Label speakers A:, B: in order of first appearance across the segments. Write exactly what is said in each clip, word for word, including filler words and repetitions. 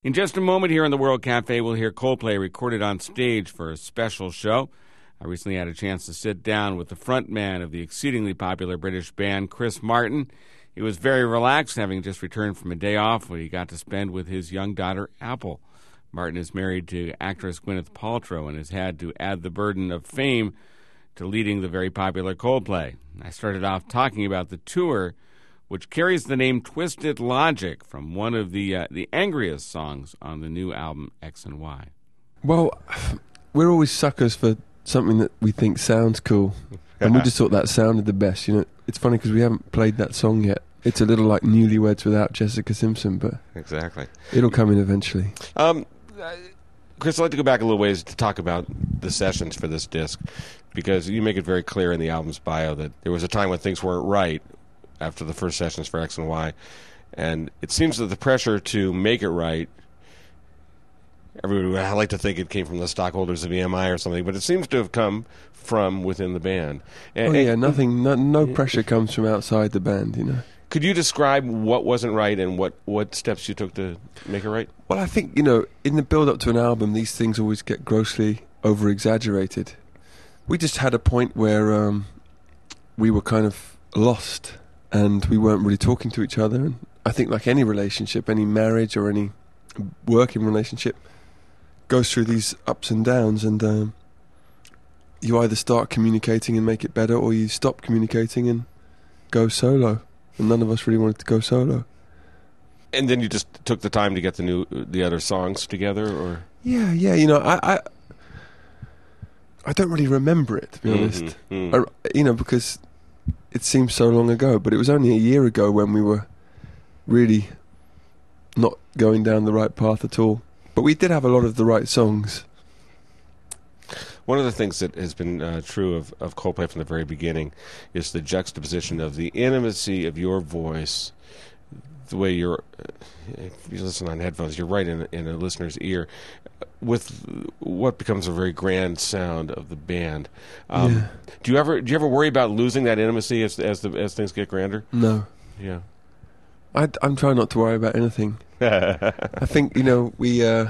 A: In just a moment here in the World Cafe, we'll hear Coldplay recorded on stage for a special show. I recently had a chance to sit down with the frontman of the exceedingly popular British band, Chris Martin. He was very relaxed, having just returned from a day off where he got to spend with his young daughter, Apple. Martin is married to actress Gwyneth Paltrow and has had to add the burden of fame to leading the very popular Coldplay. I started off talking about the tour, which carries the name Twisted Logic, from one of the uh, the angriest songs on the new album X and Y.
B: Well, we're always suckers for something that we think sounds cool, and we just thought that sounded the best. You know, it's funny because we haven't played that song yet. It's a little like Newlyweds without Jessica Simpson, but
C: exactly,
B: it'll come in eventually.
C: Um, Chris, I'd like to go back a little ways to talk about the sessions for this disc, because you make it very clear in the album's bio that there was a time when things weren't right after the first sessions for X and Y, and it seems that the pressure to make it right, everybody, I like to think it came from the stockholders of E M I or something, but it seems to have come from within the band. And,
B: oh yeah,
C: and,
B: nothing, no, no pressure comes from outside the band, you know.
C: Could you describe what wasn't right and what, what steps you took to make it right?
B: Well, I think, you know, in the build-up to an album, these things always get grossly over-exaggerated. We just had a point where um, we were kind of lost, and we weren't really talking to each other. And I think like any relationship, any marriage or any working relationship goes through these ups and downs, and um, you either start communicating and make it better, or you stop communicating and go solo. And none of us really wanted to go solo.
C: And then you just took the time to get the new, the other songs together, or
B: yeah, yeah. You know, I, I, I don't really remember it, to be
C: mm-hmm,
B: honest.
C: Mm-hmm.
B: I, you know, because it seems so long ago. But it was only a year ago when we were really not going down the right path at all. But we did have a lot of the right songs.
C: One of the things that has been uh, true of, of Coldplay from the very beginning is the juxtaposition of the intimacy of your voice, the way you're, if you listen on headphones, you're right in, in a listener's ear, with what becomes a very grand sound of the band. Um,
B: yeah.
C: Do you ever do you ever worry about losing that intimacy as as the as things get grander?
B: No.
C: Yeah.
B: I, I'm trying not to worry about anything. I think, you know, we... Uh,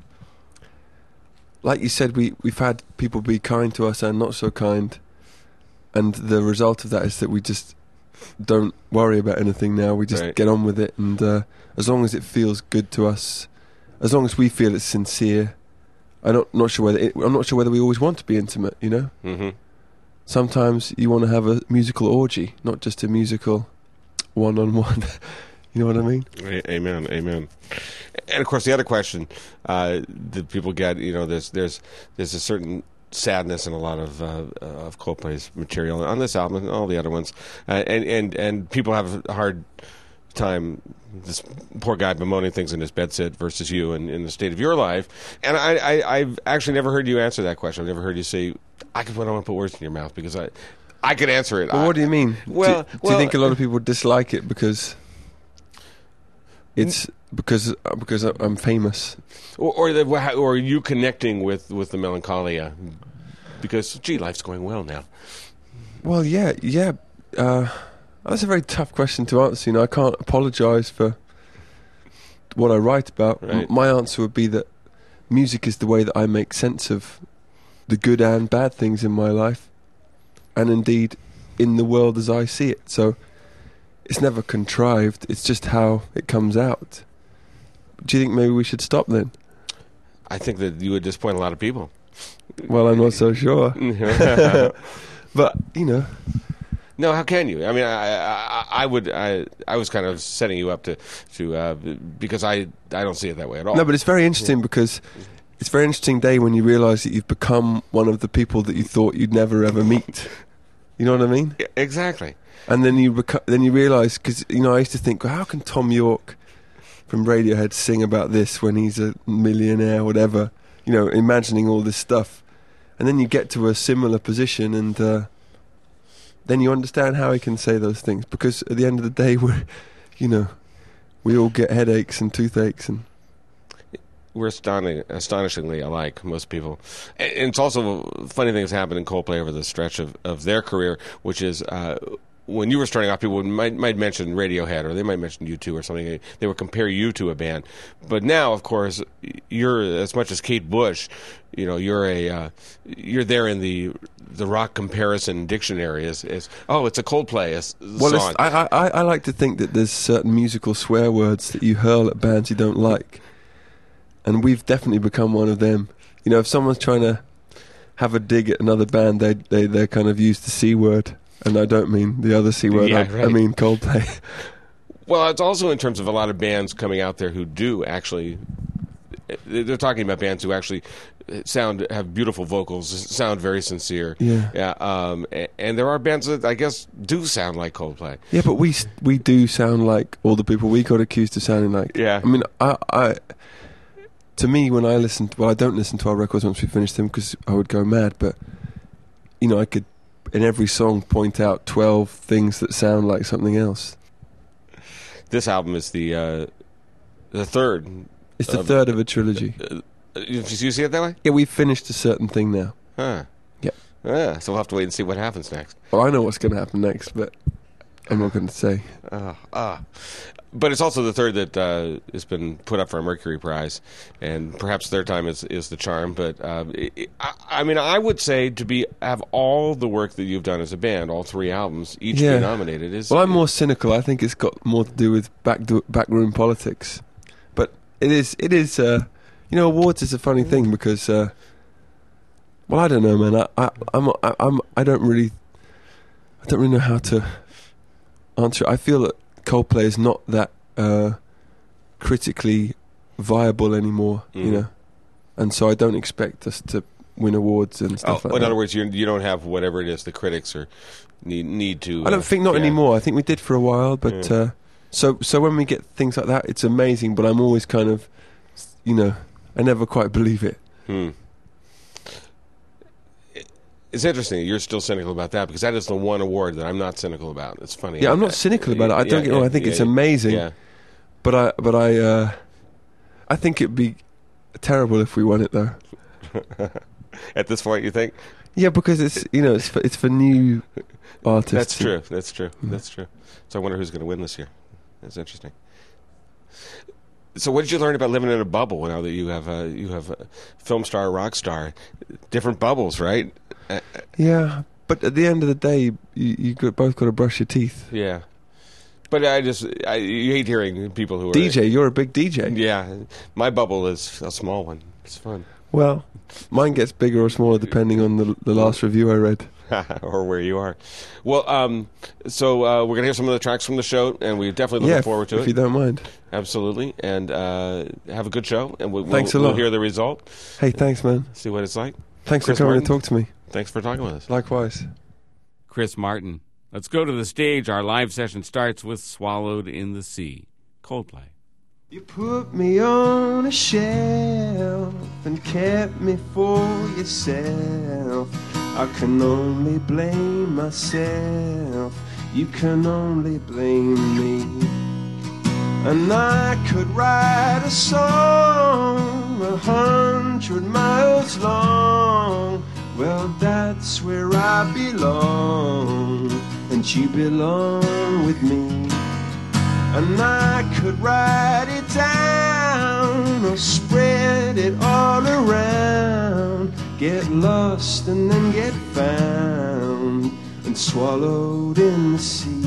B: Like you said, we, we've had people be kind to us and not so kind. And the result of that is that we just don't worry about anything now. We just
C: right.
B: get on with it. And uh, as long as it feels good to us, as long as we feel it's sincere, I'm not, not sure whether it, I'm not sure whether we always want to be intimate, you know?
C: Mm-hmm.
B: Sometimes you want to have a musical orgy, not just a musical one-on-one. You know what I mean?
C: Amen, amen. And of course, the other question uh, that people get, you know, there's there's there's a certain sadness in a lot of uh, of Coldplay's material on this album and all the other ones, uh, and and and people have a hard time. This poor guy bemoaning things in his bedsit versus you and in the state of your life. And I, I I've actually never heard you answer that question. I've never heard you say, "I could I don't want to put words in your mouth," because I I could answer it.
B: Well,
C: I,
B: what do you mean?
C: Well,
B: do, do
C: well,
B: you think a lot of people dislike it because it's because because I'm famous,
C: or or, the, or are you connecting with, with the melancholia? Because gee, life's going well now.
B: Well, yeah, yeah. Uh, that's a very tough question to answer. You know, I can't apologise for what I write about.
C: Right.
B: M- my answer would be that music is the way that I make sense of the good and bad things in my life, and indeed in the world as I see it. So it's never contrived. It's just how it comes out. Do you think maybe we should stop then?
C: I think that you would disappoint a lot of people.
B: Well, I'm not so sure. But, you know.
C: No, how can you? I mean, I, I, I would. I, I was kind of setting you up to, to uh, because I, I don't see it that way at all.
B: No, but it's very interesting because it's a very interesting day when you realise that you've become one of the people that you thought you'd never ever meet. You know what I mean?
C: Yeah, exactly.
B: And then you beca- then you realise, because you know, I used to think, well, how can Tom York from Radiohead sing about this when he's a millionaire, whatever? You know, imagining all this stuff, and then you get to a similar position, and uh, then you understand how he can say those things. Because at the end of the day, we're, you know, we all get headaches and toothaches, and
C: we're astonishing, astonishingly alike, most people. And it's also funny things happen in Coldplay over the stretch of, of their career, which is uh, when you were starting off, people might might mention Radiohead or they might mention U two or something. They would compare you to a band. But now, of course, you're as much as Kate Bush. You know, you're a uh, you're there in the the rock comparison dictionary as, as oh, it's a Coldplay a,
B: well,
C: song.
B: It's, I, I I like to think that there's certain musical swear words that you hurl at bands you don't like, and we've definitely become one of them. You know, if someone's trying to have a dig at another band, they they they kind of use the C word. And I don't mean the other C word,
C: Yeah,
B: I,
C: right.
B: I mean Coldplay.
C: Well, it's also in terms of a lot of bands coming out there who do actually. They're talking about bands who actually sound have beautiful vocals, sound very sincere.
B: Yeah.
C: Yeah. Um, and, and there are bands that I guess do sound like Coldplay.
B: Yeah, but we s- we do sound like all the people we got accused of sounding like.
C: Yeah.
B: I mean, I, I to me, when I listen to, well, I don't listen to our records once we finish them because I would go mad, but, you know, I could, in every song, point out twelve things that sound like something else.
C: This album is the uh, the third.
B: It's the
C: of-
B: third of a trilogy.
C: Uh, you, you see it that way?
B: Yeah, we've finished a certain thing now.
C: Huh.
B: Yeah.
C: Yeah. So we'll have to wait and see what happens next.
B: Well, I know what's going to happen next, but I'm not going to say.
C: Uh, uh. But it's also the third that uh, has been put up for a Mercury Prize, and perhaps their time is, is the charm. But uh, it, I, I mean, I would say to be have all the work that you've done as a band, all three albums, each
B: Yeah.
C: be nominated is.
B: Well, I'm more cynical. I think it's got more to do with back do- backroom politics. But it is, it is. Uh, you know, awards is a funny thing because, uh, well, I don't know, man. I, I, I'm, I, I'm, I don't really, I don't really know how to answer it. I feel that Coldplay is not that uh, critically viable anymore,
C: Mhm.
B: you know, and so I don't expect us to win awards and
C: Oh,
B: stuff like
C: in
B: that.
C: other words, you you don't have whatever it is the critics are need need to.
B: I don't
C: uh,
B: think not
C: yeah.
B: anymore. I think we did for a while, but
C: Yeah.
B: uh, so so when we get things like that, it's amazing. But I'm always kind of, you know, I never quite believe it.
C: Hmm. It's interesting. You're still cynical about that because that is the one award that I'm not cynical about. It's funny.
B: Yeah, I'm not cynical about it. I don't
C: Yeah,
B: get me wrong. I
C: yeah,
B: think
C: yeah,
B: it's
C: yeah.
B: amazing.
C: Yeah.
B: But I but I uh, I think it'd be terrible if we won it though.
C: At this point, you think?
B: Yeah, because it's you know it's for, it's for new artists.
C: That's true. That's true. That's true. So I wonder who's going to win this year. That's interesting. So what did you learn about living in a bubble now that you have a you have a film star, rock star, different bubbles, right? Uh,
B: Yeah, but at the end of the day, you you got, both got to brush your teeth.
C: yeah. But I just I you hate hearing people who are
B: D J, you're a big D J.
C: Yeah, my bubble is a small one. It's fun.
B: Well, mine gets bigger or smaller depending on the the last review I read.
C: Or where you are. Well, um, so uh, we're going to hear some of the tracks from the show, and we definitely
B: Yeah,
C: looking
B: if,
C: forward to
B: if
C: it.
B: you don't mind.
C: Absolutely. And uh, have a good show, and we'll,
B: Thanks
C: we'll,
B: a lot.
C: we'll hear the result,
B: Hey, thanks, man.
C: see what it's like.
B: Thanks
C: Chris
B: for coming
C: Martin.
B: to talk to me.
C: Thanks for talking with us.
B: Likewise.
A: Chris Martin. Let's go to the stage. Our live session starts with Swallowed in the Sea. Coldplay.
B: You put me on a shelf and kept me for yourself. I can only blame myself. You can only blame me. And I could write a song a hundred miles long. Well, that's where I belong, and you belong with me. And I could write it down or spread it all around, get lost and then get found and swallowed in the sea.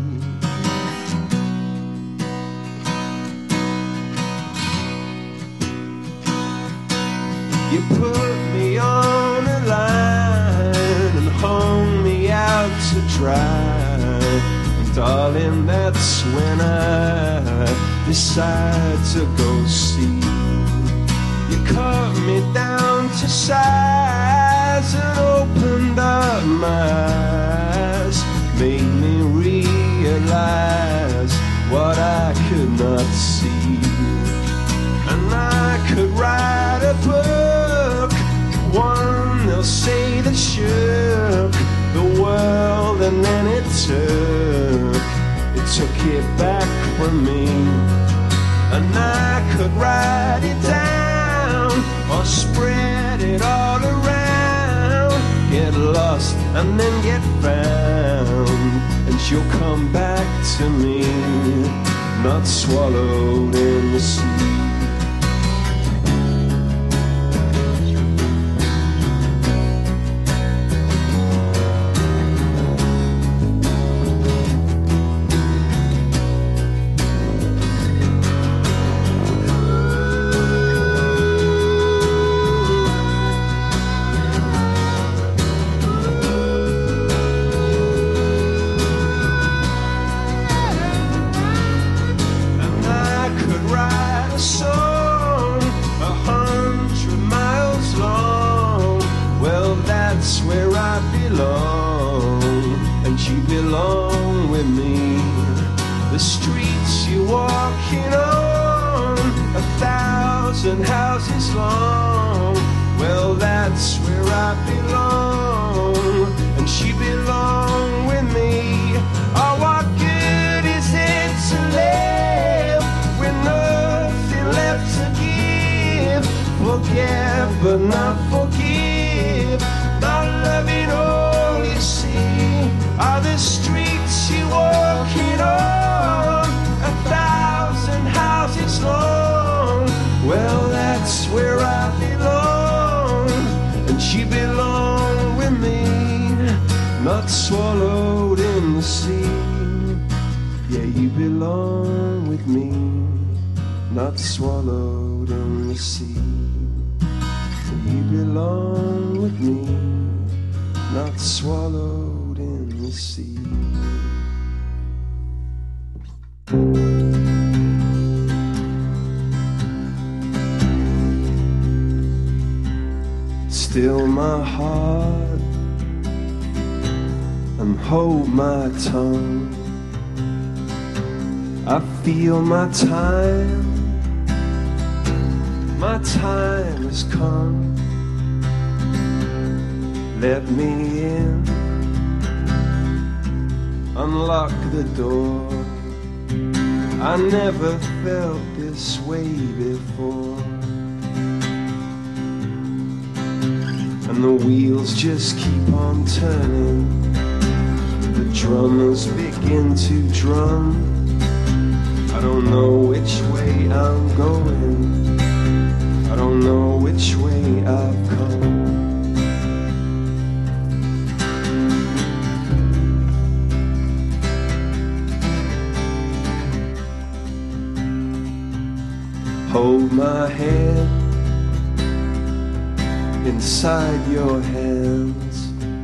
B: You put me on a line and hung me out to dry. Darling, that's when I decide to go see. You cut me down to size and opened up my eyes, made me realize what I could not see. And I could write a book, one they'll say that shook the world, and then it took, it took it back from me. And I could write it down or spread it all around, get lost and then get found and you'll come back to me, not swallowed in the sea. Houses long, well that's where I belong, and she belong with me. Oh, what good is it to live with nothing left to give? Forget but not forgive, not loving all you see are the streets you're walking on, a thousand houses long. Well, that's where I belong, and she belong with me, not swallowed in the sea. Yeah, you belong with me, not swallowed in the sea. You belong with me, not swallowed in the sea. Still my heart and hold my tongue. I feel my time, my time has come. Let me in, unlock the door. I never felt this way before. And the wheels just keep on turning, the drummers begin to drum. I don't know which way I'm going, I don't know which way I've come. Hold my hand inside your hands.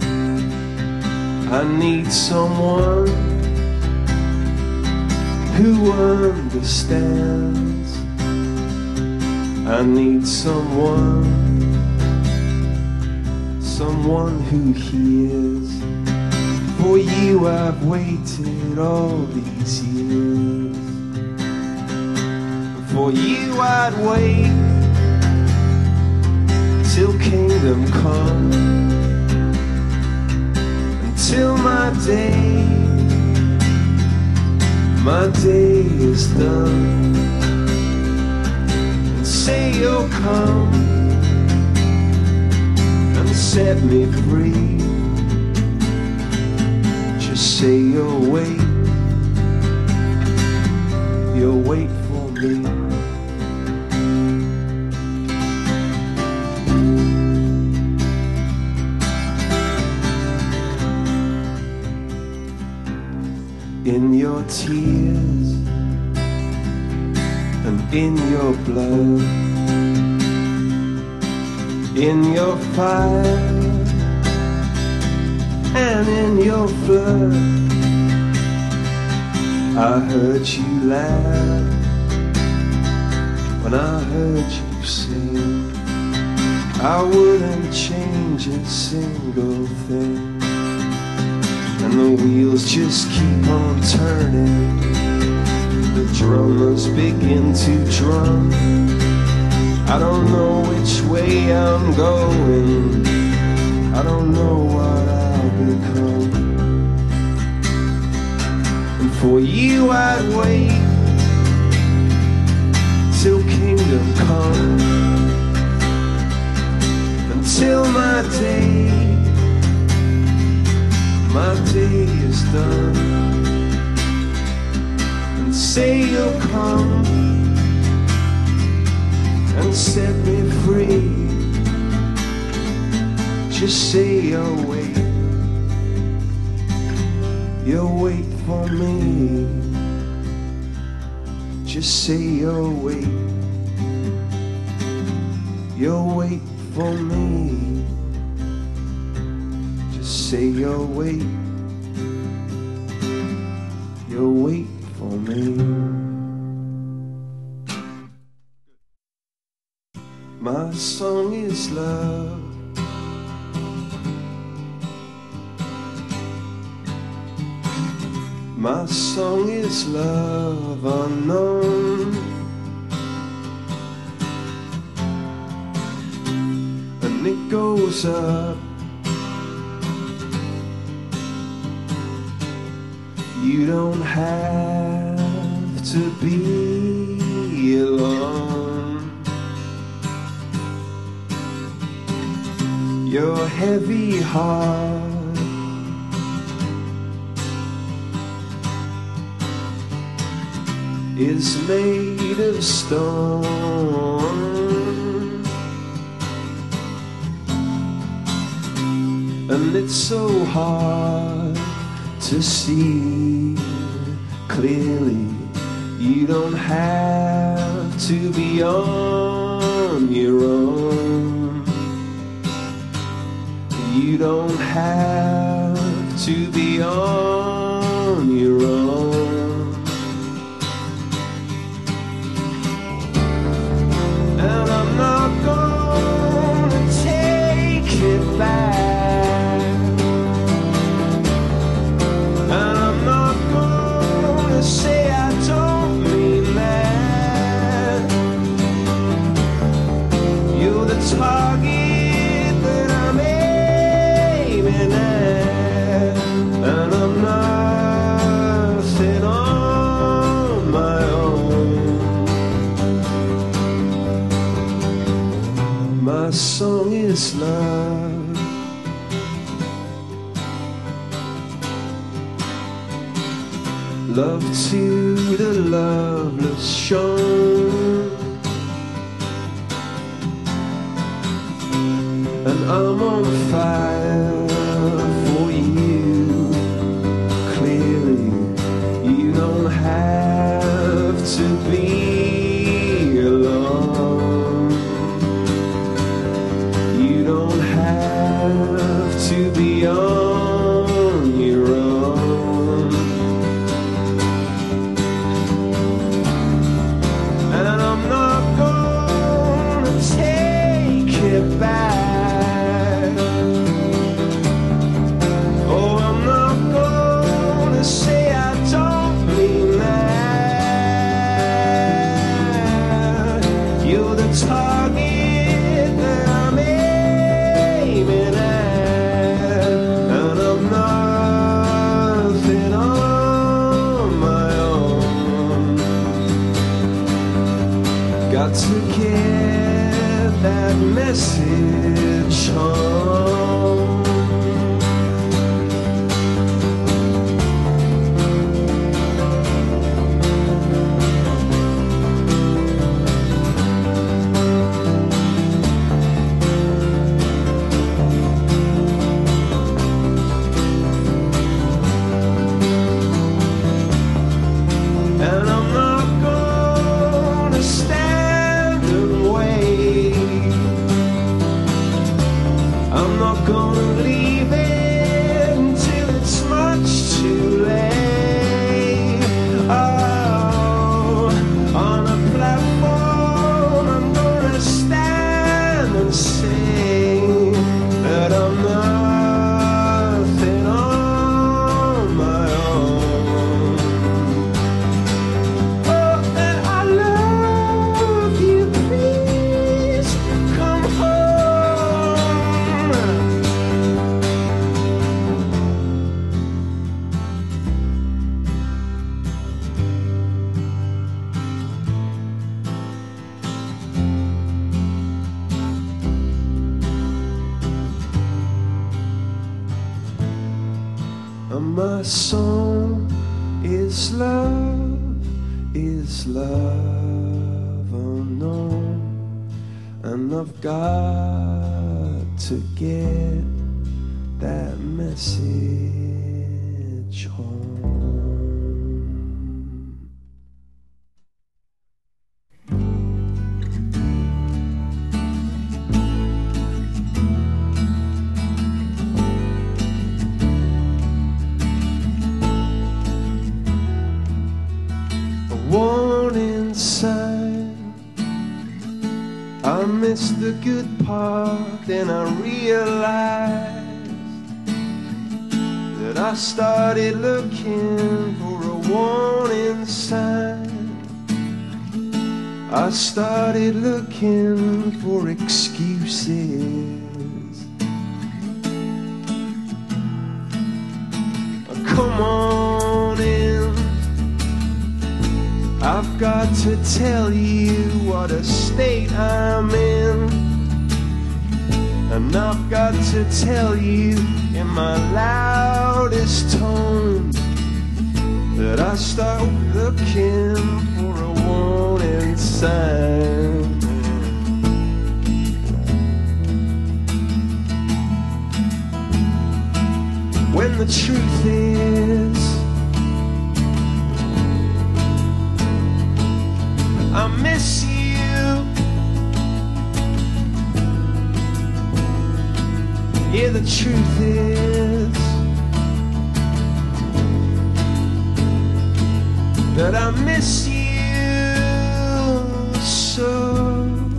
B: I need someone who understands. I need someone, someone who hears. For you I've waited all these years. For you I'd wait till kingdom come, until my day, my day is done. And say you'll come and set me free. Just say you'll wait, you'll wait for me. In your tears and in your blood, in your fire and in your flood, I heard you laugh when I heard you sing. I wouldn't change a single thing. And the wheels just keep on turning, the drummers begin to drum. I don't know which way I'm going, I don't know what I'll become. And for you I'd wait till kingdom come, until my day, my day
D: day is done, and say you'll come and set me free. Just say you'll wait, you'll wait for me. Just say you'll wait, you'll wait for me. Just say you'll wait, you'll wait for me. My song is love. My song is love unknown, and it goes up. You don't have to be alone. Your heavy heart is made of stone, and it's so hard to see clearly. You don't have to be on your own. You don't have to be on your own. And I'm not gonna take it back, and I'm not gonna say I don't mean that. You're the target that I'm aiming at, and I'm nothing on my own. My song is love. Love to the loveless shown, and I'm on fire for you. Clearly, you don't have to be alone. You don't have to be on your own. And I'm not gonna take it back. Oh, I'm not gonna say I don't mean that. You're the target that I'm aiming at, and I'm nothing on my own. Got to get that message home. And I'm not gonna stand and wait. my song is love, is love unknown, and I've got to get that message home. Warning sign, I missed the good part, then I realized that I started looking for a warning sign. I started looking for excuses. Come on in, I've got to tell you what a state I'm in, and I've got to tell you in my loudest tone that I start looking for a warning sign. When the truth is, I miss you. Yeah, the truth is that I miss you so.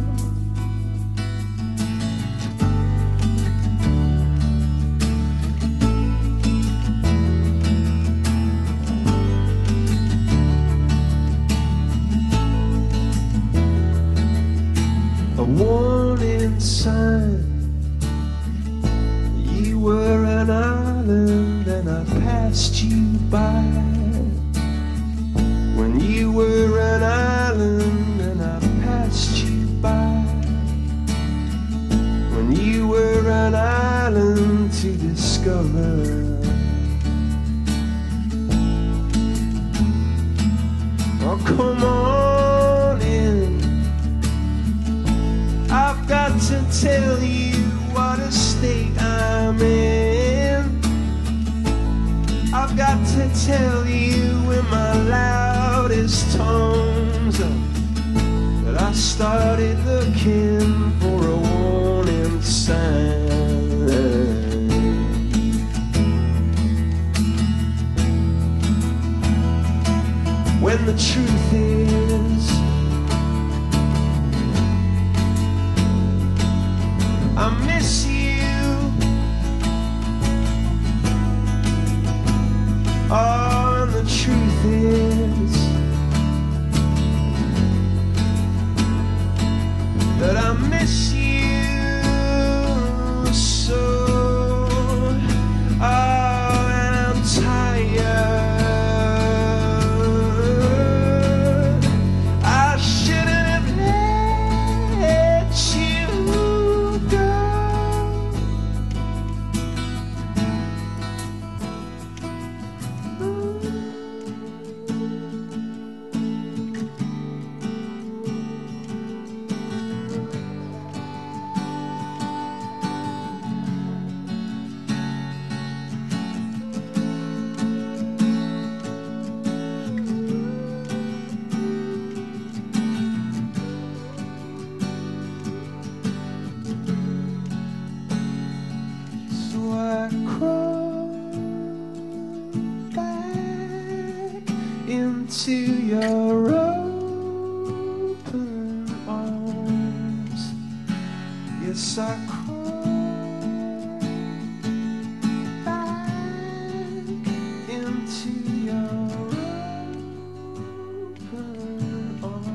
D: A warning sign. You were an island and I passed you by. When you were an island and I passed you by. When you were an island to discover. Oh, come on in, I've got to tell you what a state I'm in. I've got to tell you in my loudest tones that I started looking for a warning sign. When the truth is, I miss you. Oh, and the truth is that I miss you so. Oh, and I'm tired. I shouldn't have let you go. So I crawl back into your open arms. Yes, I crawl back into your open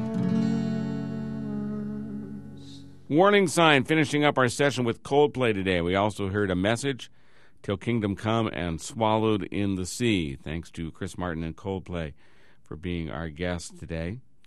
D: arms.
A: Warning sign, finishing up our session with Coldplay today. We also heard A Message, Till Kingdom Come, and Swallowed in the Sea. Thanks to Chris Martin and Coldplay for being our guests today.